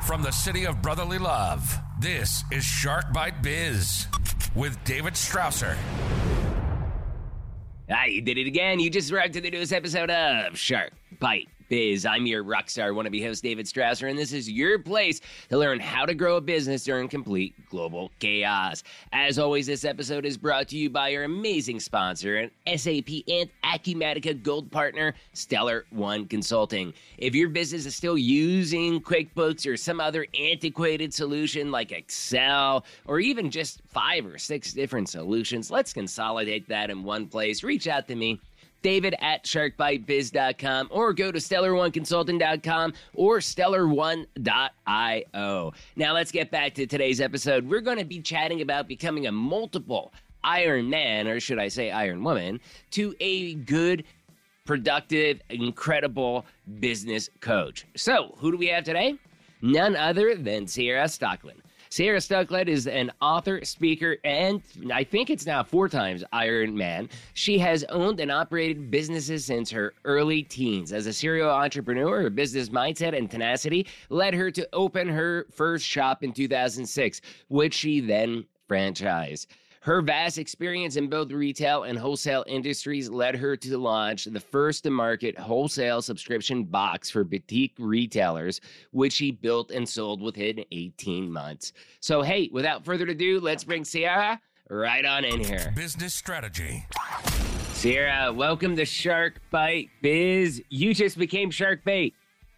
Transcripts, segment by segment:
From the city of brotherly love, this is Shark Bite Biz with David Strausser. You did it again. You just arrived to the newest episode of Shark Bite Biz. I'm your rockstar wannabe host, David Strausser, and this is your place to learn how to grow a business during complete global chaos. As always, this episode is brought to you by our amazing sponsor and SAP and Acumatica Gold partner, Stellar One Consulting. If your business is still using QuickBooks or some other antiquated solution like Excel, or even just 5 or 6 different solutions, let's consolidate that in one place. Reach out to me, David at sharkbitebiz.com, or go to stellar1consulting.com or stellar1.io. Now let's get back to today's episode. We're going to be chatting about becoming a multiple Iron Man, or should I say Iron Woman, to a good, productive, incredible business coach. So who do we have today? None other than Sierra Stocklin. Sierra Stocklin is an author, speaker, and I think it's now 4 times Iron Man. She has owned and operated businesses since her early teens. As a serial entrepreneur, her business mindset and tenacity led her to open her first shop in 2006, which she then franchised. Her vast experience in both retail and wholesale industries led her to launch the first-to-market wholesale subscription box for boutique retailers, which she built and sold within 18 months. So, hey, without further ado, let's bring Sierra right on in here. Business strategy. Sierra, welcome to Shark Bite Biz. You just became Shark Bait.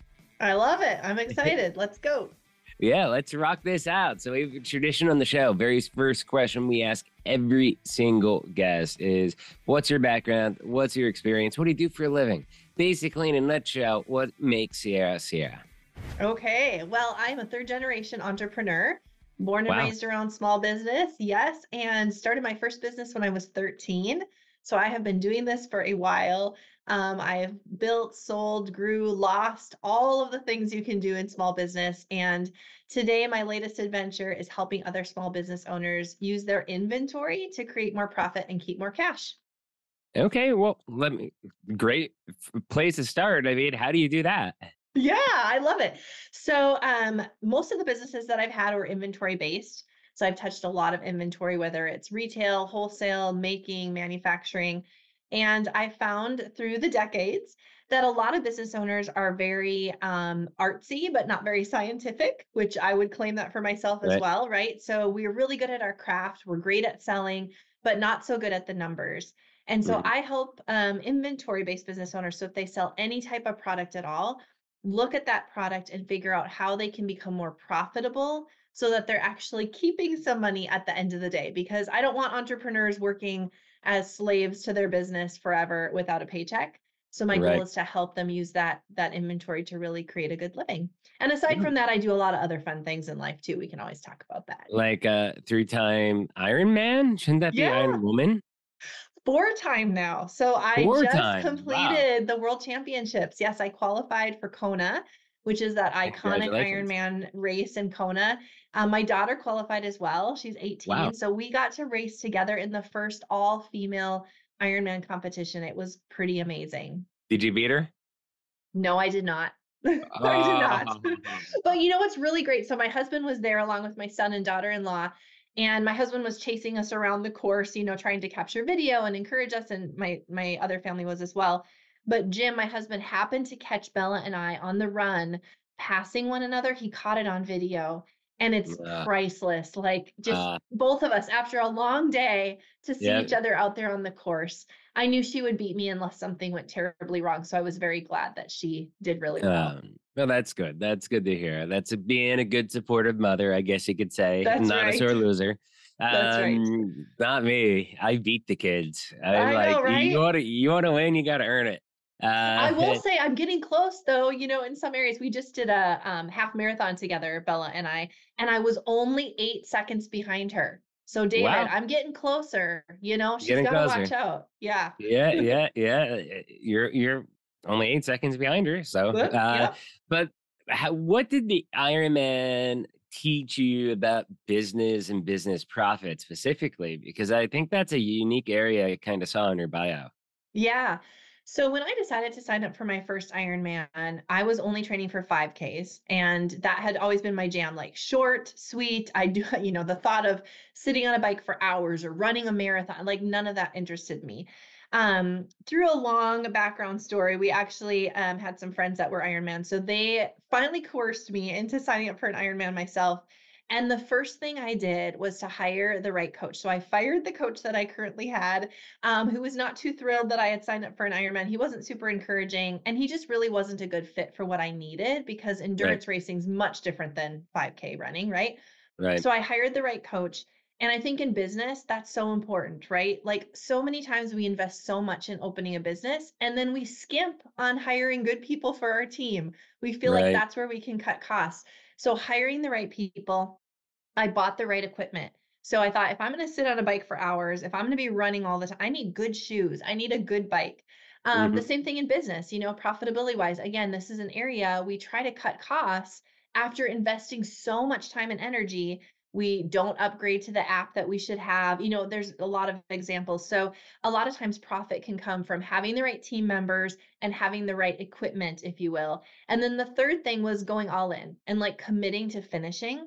I love it. I'm excited. Let's go. Yeah, let's rock this out. So we have a tradition on the show. Very first question we ask every single guest is, what's your background? What's your experience? What do you do for a living? Basically, in a nutshell, what makes Sierra Sierra? Okay. Well, I'm a 3rd-generation entrepreneur, born and raised around small business. Yes. And started my first business when I was 13. So I have been doing this for a while. I've built, sold, grew, lost, all of the things you can do in small business. And today, my latest adventure is helping other small business owners use their inventory to create more profit and keep more cash. Okay, well, great place to start. I mean, how do you do that? Yeah, I love it. So most of the businesses that I've had were inventory based. So I've touched a lot of inventory, whether it's retail, wholesale, making, manufacturing. And I found through the decades that a lot of business owners are very artsy, but not very scientific, which I would claim that for myself as well, right? So we're really good at our craft. We're great at selling, but not so good at the numbers. And so I help inventory-based business owners. So if they sell any type of product at all, look at that product and figure out how they can become more profitable so that they're actually keeping some money at the end of the day. Because I don't want entrepreneurs working as slaves to their business forever without a paycheck. So my goal is to help them use that inventory to really create a good living. And aside from that, I do a lot of other fun things in life too. We can always talk about that. Like 3-time Iron Man? Shouldn't that be Iron Woman? 4-time now. So I just completed the World Championships. Yes, I qualified for Kona, which is that iconic Ironman race in Kona. My daughter qualified as well. She's 18. Wow. So we got to race together in the first all-female Ironman competition. It was pretty amazing. Did you beat her? No, I did not. I did not. But you know what's really great? So my husband was there along with my son and daughter-in-law. And my husband was chasing us around the course, you know, trying to capture video and encourage us. And my other family was as well. But Jim, my husband, happened to catch Bella and I on the run, passing one another. He caught it on video. And it's priceless. Like just both of us, after a long day, to see each other out there on the course. I knew she would beat me unless something went terribly wrong. So I was very glad that she did really well. Well, that's good. That's good to hear. That's being a good supportive mother, I guess you could say. That's not right. a sore loser. That's right. Not me. I beat the kids. I know, right? You want to win, you got to earn it. I will say I'm getting close though. You know, in some areas, we just did a half marathon together, Bella and I was only 8 seconds behind her. So David, I'm getting closer, you know, she's got to watch out. Yeah. Yeah. You're only 8 seconds behind her. So, but what did the Ironman teach you about business and business profit specifically? Because I think that's a unique area I kind of saw in your bio. Yeah. So when I decided to sign up for my first Ironman, I was only training for 5Ks, and that had always been my jam, like short, sweet. I do, the thought of sitting on a bike for hours or running a marathon, like none of that interested me. Through a long background story, we actually had some friends that were Ironman, so they finally coerced me into signing up for an Ironman myself. And the first thing I did was to hire the right coach. So I fired the coach that I currently had, who was not too thrilled that I had signed up for an Ironman. He wasn't super encouraging, and he just really wasn't a good fit for what I needed because Right. endurance racing is much different than 5K running, right? Right. So I hired the right coach. And I think in business, that's so important, right? Like so many times we invest so much in opening a business and then we skimp on hiring good people for our team. We feel like Right. that's where we can cut costs. So hiring the right people, I bought the right equipment. So I thought if I'm going to sit on a bike for hours, if I'm going to be running all the time, I need good shoes. I need a good bike. The Hmm. same thing in business, profitability wise. Again, this is an area we try to cut costs after investing so much time and energy. We don't upgrade to the app that we should have. There's a lot of examples. So a lot of times profit can come from having the right team members and having the right equipment, if you will. And then the third thing was going all in and like committing to finishing.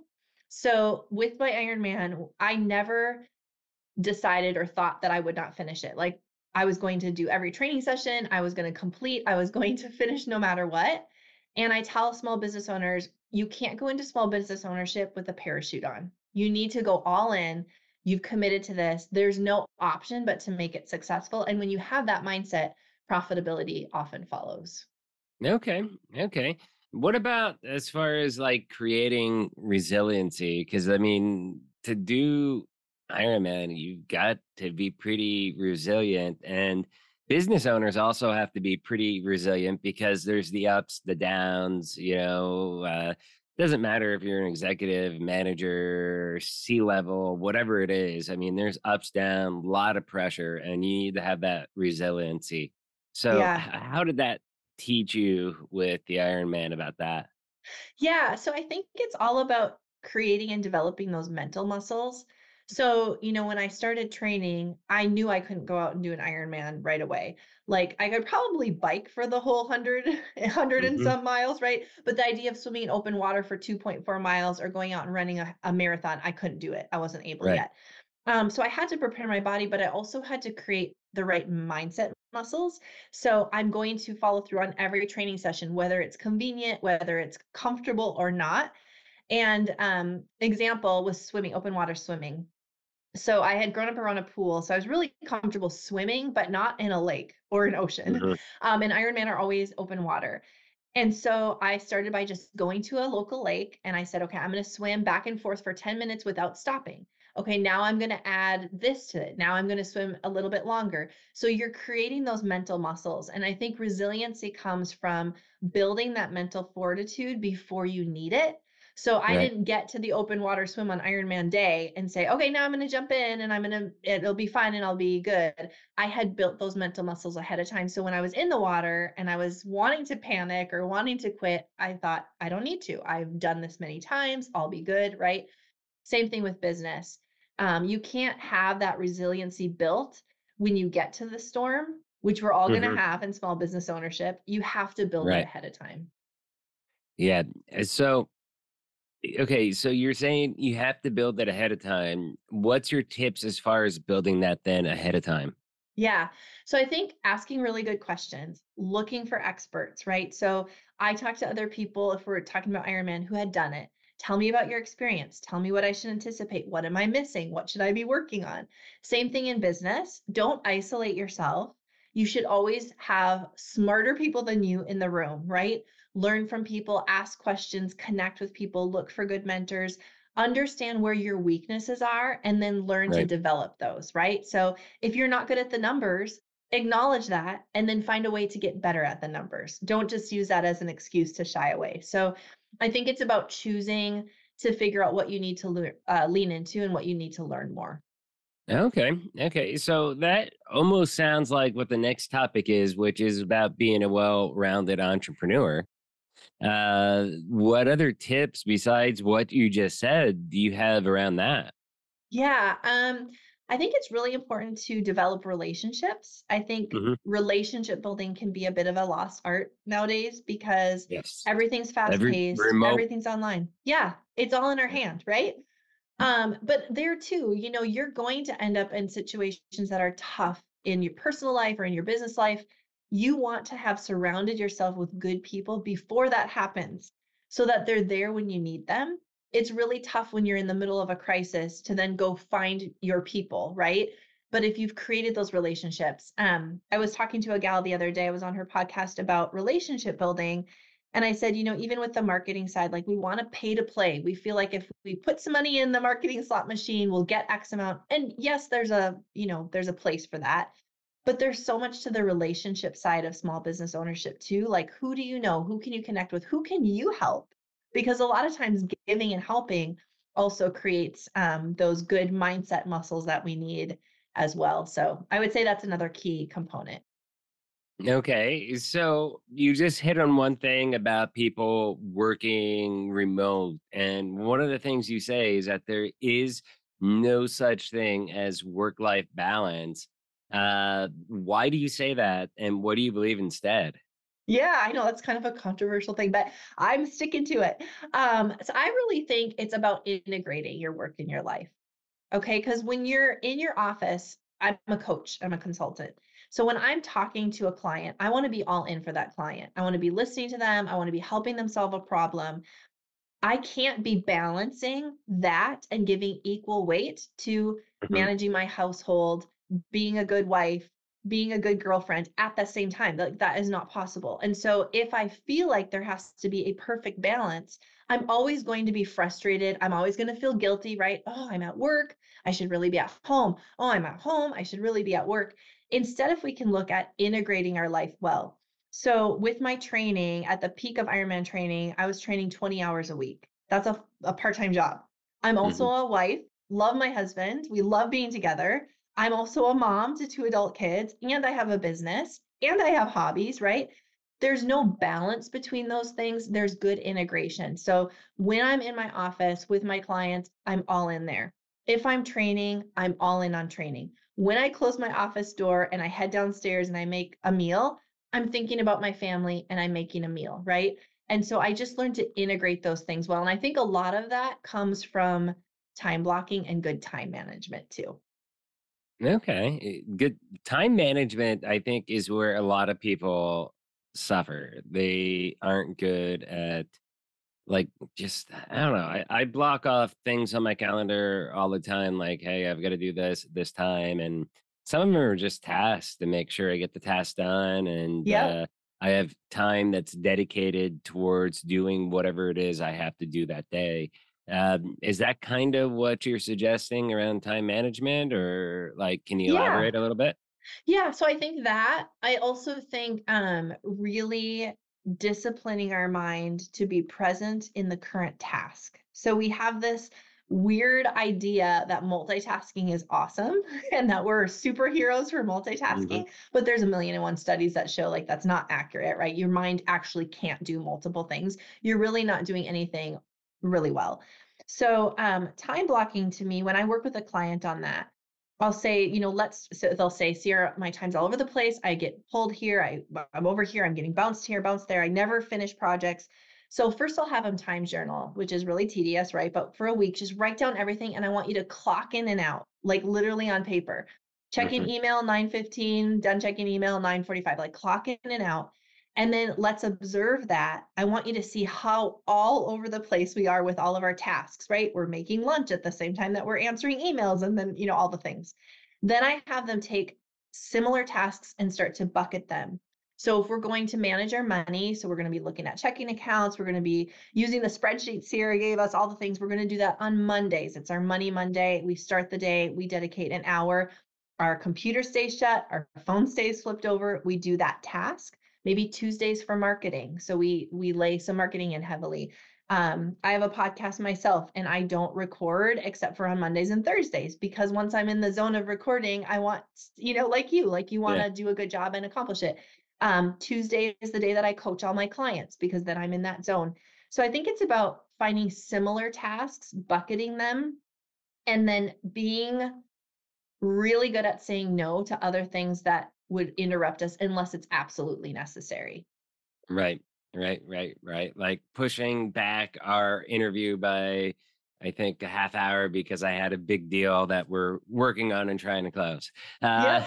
So with my Ironman, I never decided or thought that I would not finish it. Like I was going to do every training session, I was going to complete, I was going to finish no matter what. And I tell small business owners, you can't go into small business ownership with a parachute on. You need to go all in. You've committed to this. There's no option but to make it successful. And when you have that mindset, profitability often follows. Okay. Okay. What about as far as like creating resiliency? Because I mean, to do Ironman, you've got to be pretty resilient, and business owners also have to be pretty resilient because there's the ups, the downs. Doesn't matter if you're an executive, manager, C level, whatever it is. I mean, there's ups, down, a lot of pressure, and you need to have that resiliency. So, Yeah. how did that teach you with the Iron Man about that? Yeah, so I think it's all about creating and developing those mental muscles. So, when I started training, I knew I couldn't go out and do an Ironman right away. Like I could probably bike for the whole 100 and Mhm. some miles, right? But the idea of swimming in open water for 2.4 miles or going out and running a marathon, I couldn't do it. I wasn't able Right. yet. So I had to prepare my body, but I also had to create the right mindset muscles. So I'm going to follow through on every training session, whether it's convenient, whether it's comfortable or not. And example was swimming, open water swimming. So I had grown up around a pool, so I was really comfortable swimming, but not in a lake or an ocean. Mhm. And Ironman are always open water. And so I started by just going to a local lake and I said, okay, I'm going to swim back and forth for 10 minutes without stopping. Okay, now I'm going to add this to it. Now I'm going to swim a little bit longer. So you're creating those mental muscles. And I think resiliency comes from building that mental fortitude before you need it. So I Right. didn't get to the open water swim on Ironman day and say, okay, now I'm going to jump in and it'll be fine and I'll be good. I had built those mental muscles ahead of time. So when I was in the water and I was wanting to panic or wanting to quit, I thought, I don't need to. I've done this many times. I'll be good. Right. Same thing with business. You can't have that resiliency built when you get to the storm, which we're all going to Mhm. have in small business ownership. You have to build it Right. ahead of time. Yeah. So, okay, so you're saying you have to build that ahead of time. What's your tips as far as building that then ahead of time? Yeah. So I think asking really good questions, looking for experts, right? So I talked to other people, if we're talking about Ironman, who had done it. Tell me about your experience. Tell me what I should anticipate. What am I missing? What should I be working on? Same thing in business. Don't isolate yourself. You should always have smarter people than you in the room, right? Learn from people, ask questions, connect with people, look for good mentors, understand where your weaknesses are, and then learn to Right. develop those, right? So if you're not good at the numbers, acknowledge that and then find a way to get better at the numbers. Don't just use that as an excuse to shy away. So I think it's about choosing to figure out what you need to lean into and what you need to learn more. Okay. Okay. So that almost sounds like what the next topic is, which is about being a well-rounded entrepreneur. What other tips besides what you just said do you have around that? Yeah. I think it's really important to develop relationships. I think Hmm. relationship building can be a bit of a lost art nowadays because Yes. everything's fast Every paced, remote. everything's online. Yeah, it's all in our hand, right? But there too, you're going to end up in situations that are tough in your personal life or in your business life. You want to have surrounded yourself with good people before that happens so that they're there when you need them. It's really tough when you're in the middle of a crisis to then go find your people, right? But if you've created those relationships, I was talking to a gal the other day, I was on her podcast about relationship building. And I said, even with the marketing side, like we want to pay to play. We feel like if we put some money in the marketing slot machine, we'll get X amount. And yes, there's a place for that. But there's so much to the relationship side of small business ownership too. Like who do you know? Who can you connect with? Who can you help? Because a lot of times giving and helping also creates those good mindset muscles that we need as well. So I would say that's another key component. Okay, so you just hit on one thing about people working remote. And one of the things you say is that there is no such thing as work-life balance. Why do you say that? And what do you believe instead? Yeah, I know that's kind of a controversial thing, but I'm sticking to it. So I really think it's about integrating your work in your life. Okay. Because when you're in your office, I'm a coach, I'm a consultant. So when I'm talking to a client, I want to be all in for that client. I want to be listening to them. I want to be helping them solve a problem. I can't be balancing that and giving equal weight to Mhm. managing my household, being a good wife, being a good girlfriend at the same time. Like that is not possible. And so if I feel like there has to be a perfect balance, I'm always going to be frustrated. I'm always going to feel guilty, right? Oh, I'm at work. I should really be at home. Oh, I'm at home. I should really be at work. Instead, if we can look at integrating our life well, so with my training, at the peak of Ironman training, I was training 20 hours a week. That's a part-time job. I'm also Mhm. a wife, love my husband. We love being together. I'm also a mom to two adult kids, and I have a business, and I have hobbies, right? There's no balance between those things. There's good integration. So when I'm in my office with my clients, I'm all in there. If I'm training, I'm all in on training. When I close my office door and I head downstairs and I make a meal, I'm thinking about my family and I'm making a meal, right? And so I just learned to integrate those things well. And I think a lot of that comes from time blocking and good time management too. Okay. Good time management, I think, is where a lot of people suffer. They aren't good at, like, just, I don't know. I block off things on my calendar all the time, like, hey, I've got to do this this time. And some of them are just tasks to make sure I get the task done. And Yep. I have time that's dedicated towards doing whatever it is I have to do that day. Is that kind of what you're suggesting around time management, or like, can you Yeah. elaborate a little bit? Yeah, so I think that I also think really disciplining our mind to be present in the current task. So we have this weird idea that multitasking is awesome and that we're superheroes for Hmm. multitasking, but there's a million and one studies that show like that's not accurate, right? Your mind actually can't do multiple things. You're really not doing anything really well. So time blocking to me, when I work with a client on that, I'll say, so they'll say, Sierra, my time's all over the place. I get pulled here. I'm over here. I'm getting bounced here, bounced there. I never finish projects. So first I'll have them time journal, which is really tedious, right? But for a week, just write down everything. And I want you to clock in and out, like literally on paper. Checking Hmm. email, 9:15, done checking email, 9:45, like clock in and out. And then let's observe that. I want you to see how all over the place we are with all of our tasks, right? We're making lunch at the same time that we're answering emails and then, all the things. Then I have them take similar tasks and start to bucket them. So if we're going to manage our money, so we're going to be looking at checking accounts, we're going to be using the spreadsheet Sierra gave us, all the things. We're going to do that on Mondays. It's our Money Monday. We start the day, we dedicate an hour. Our computer stays shut, our phone stays flipped over. We do that task. Maybe Tuesdays for marketing. So we lay some marketing in heavily. I have a podcast myself and I don't record except for on Mondays and Thursdays because once I'm in the zone of recording, I want, like you want Yeah. to do a good job and accomplish it. Tuesday is the day that I coach all my clients because then I'm in that zone. So I think it's about finding similar tasks, bucketing them, and then being really good at saying no to other things that would interrupt us unless it's absolutely necessary. Right, right. Like pushing back our interview by, I think, a half hour because I had a big deal that we're working on and trying to close. Uh, Yep,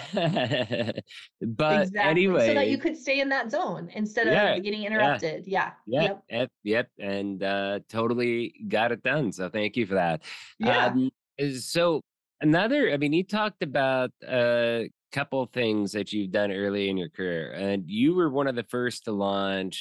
but exactly. So that you anyway, could stay in that zone instead yeah, of getting yeah, interrupted. Yeah. yeah, Yep. yep, and totally got it done. So thank you for that. Yeah. So another, I mean, you talked about a couple things that you've done early in your career, and you were one of the first to launch.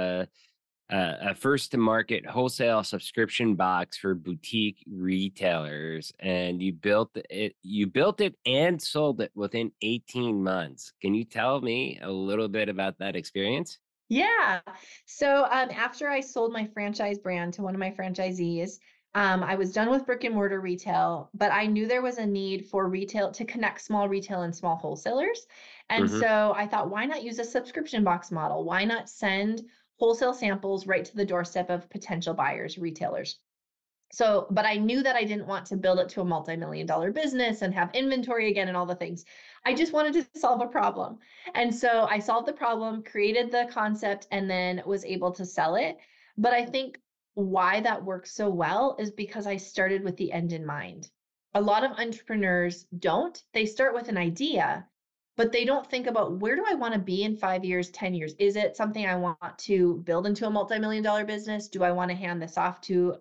A first to market wholesale subscription box for boutique retailers, and you built it and sold it within 18 months. Can you tell me a little bit about that experience? Yeah. So after I sold my franchise brand to one of my franchisees, I was done with brick and mortar retail, but I knew there was a need for retail to connect small retail and small wholesalers. And Hmm. so I thought, why not use a subscription box model? Why not send wholesale samples right to the doorstep of potential buyers, retailers? So, but I knew that I didn't want to build it to a multi-million dollar business and have inventory again and all the things. I just wanted to solve a problem. And so I solved the problem, created the concept, and then was able to sell it. But I think why that works so well is because I started with the end in mind. A lot of entrepreneurs don't. They start with an idea, but they don't think about where do I want to be in 5 years, 10 years? Is it something I want to build into a multi-million dollar business? Do I want to hand this off to,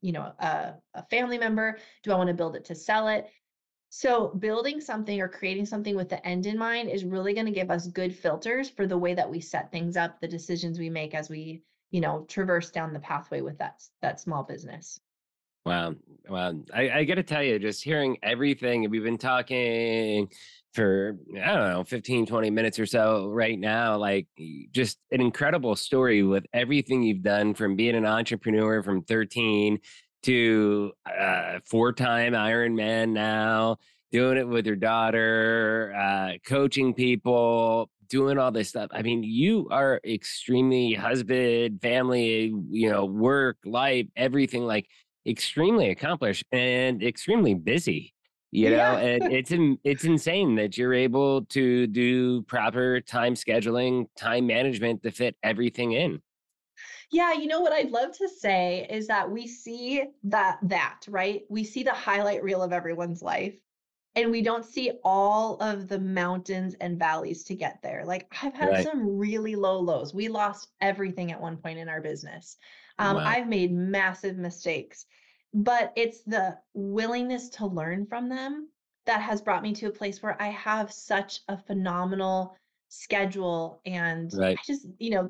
a family member? Do I want to build it to sell it? So building something or creating something with the end in mind is really going to give us good filters for the way that we set things up, the decisions we make as we, traverse down the pathway with that small business. Wow. Wow. I got to tell you, just hearing everything, and we've been talking for, I don't know, 15, 20 minutes or so right now, like just an incredible story with everything you've done from being an entrepreneur from 13 to four-time Ironman now, doing it with your daughter, coaching people, doing all this stuff. I mean, you are extremely husband, family, work, life, everything, like extremely accomplished and extremely busy, Yeah. and it's insane that you're able to do proper time scheduling, time management to fit everything in. Yeah, what I'd love to say is that we see that, right? We see the highlight reel of everyone's life, and we don't see all of the mountains and valleys to get there. Like, I've had Right. some really low lows. We lost everything at one point in our business. Wow. I've made massive mistakes, but it's the willingness to learn from them that has brought me to a place where I have such a phenomenal schedule. And Right. I just,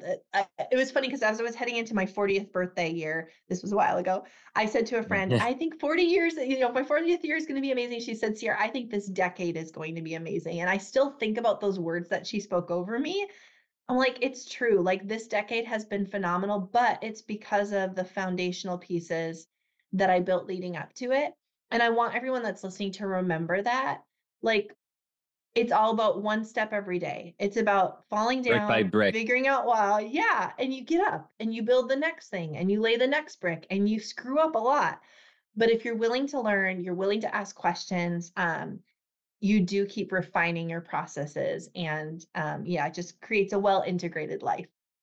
it was funny because as I was heading into my 40th birthday year, this was a while ago, I said to a friend, I think 40 years, my 40th year is going to be amazing. She said, Sierra, I think this decade is going to be amazing. And I still think about those words that she spoke over me. I'm like, it's true. Like, this decade has been phenomenal, but it's because of the foundational pieces that I built leading up to it. And I want everyone that's listening to remember that. Like, it's all about one step every day. It's about falling Brick by down, brick. figuring out why, yeah, and you get up and you build the next thing and you lay the next brick and you screw up a lot. But if you're willing to learn, you're willing to ask questions, you do keep refining your processes, and yeah, it just creates a well integrated life.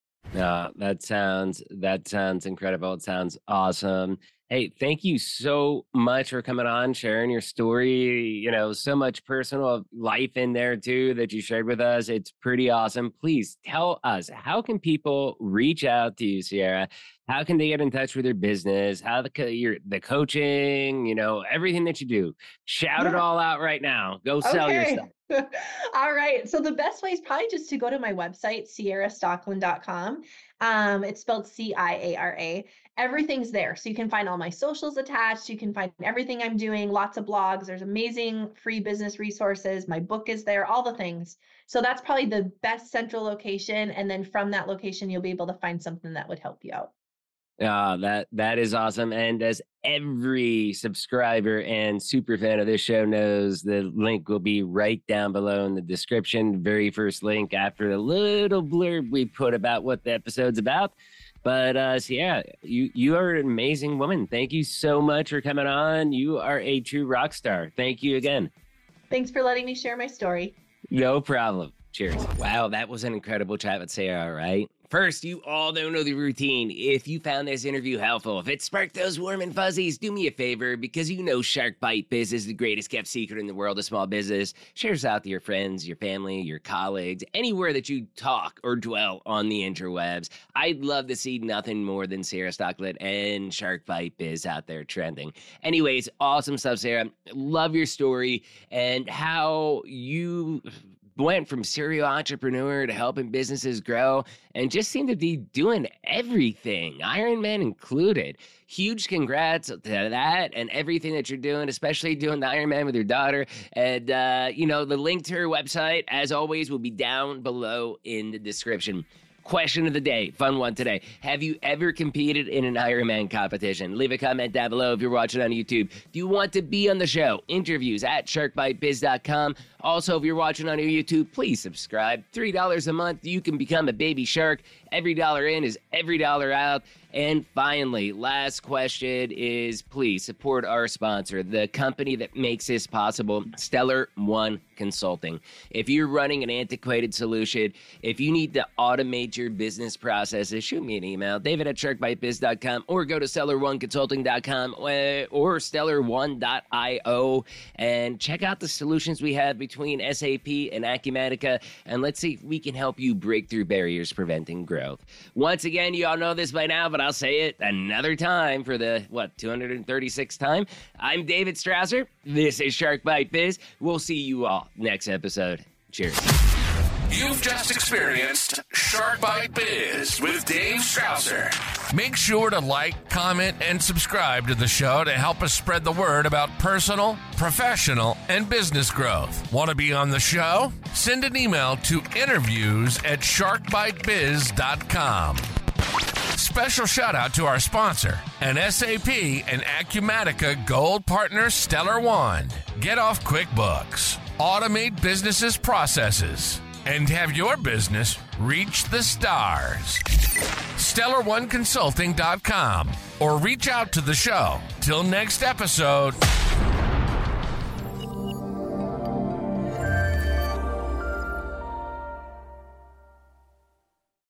That sounds incredible. It sounds awesome. Hey, thank you so much for coming on, sharing your story. So much personal life in there too that you shared with us. It's pretty awesome. Please tell us, how can people reach out to you, Sierra? How can they get in touch with your business? How the coaching, everything that you do. Shout it Yeah. all out right now. Go sell yourself. Okay. All right. So the best way is probably just to go to my website, sierrastocklin.com. It's spelled CIARA. Everything's there. So you can find all my socials attached. You can find everything I'm doing, lots of blogs. There's amazing free business resources. My book is there, all the things. So that's probably the best central location. And then from that location, you'll be able to find something that would help you out. That is awesome. And as every subscriber and super fan of this show knows, the link will be right down below in the description. Very first link after the little blurb we put about what the episode's about. But so yeah, you are an amazing woman. Thank you so much for coming on. You are a true rock star. Thank you again. Thanks for letting me share my story. No problem. Cheers. Wow, that was an incredible chat with Sarah, right? First, you all don't know the routine. If you found this interview helpful, if it sparked those warm and fuzzies, do me a favor, because you know Shark Bite Biz is the greatest kept secret in the world of small business. Share this out to your friends, your family, your colleagues, anywhere that you talk or dwell on the interwebs. I'd love to see nothing more than Sarah Stocklet and Shark Bite Biz out there trending. Anyways, awesome stuff, Sarah. Love your story and how you went from serial entrepreneur to helping businesses grow and just seemed to be doing everything, Ironman included. Huge congrats to that and everything that you're doing, especially doing the Ironman with your daughter. And, the link to her website, as always, will be down below in the description. Question of the day, fun one today. Have you ever competed in an Ironman competition? Leave a comment down below if you're watching on YouTube. Do you want to be on the show? Interviews at sharkbitebiz.com. Also, if you're watching on your YouTube, please subscribe. $3 a month, you can become a baby shark. Every dollar in is every dollar out. And finally, last question is, please support our sponsor, the company that makes this possible, Stellar One Consulting. If you're running an antiquated solution, if you need to automate your business processes, shoot me an email, david@sharkbitebiz.com, or go to stellar1consulting.com or stellar1.io and check out the solutions we have between SAP and Acumatica, and let's see if we can help you break through barriers preventing growth. Once again, you all know this by now, but I'll say it another time for the, 236th time. I'm David Strausser. This is Shark Bite Biz. We'll see you all next episode. Cheers. You've just experienced Shark Bite Biz with Dave Strausser. Make sure to like, comment, and subscribe to the show to help us spread the word about personal, professional, and business growth. Want to be on the show? Send an email to interviews@sharkbitebiz.com. Special shout out to our sponsor, an SAP and Acumatica Gold Partner, Stellar One. Get off QuickBooks. Automate businesses' processes and have your business reach the stars. StellarOneConsulting.com or reach out to the show. Till next episode.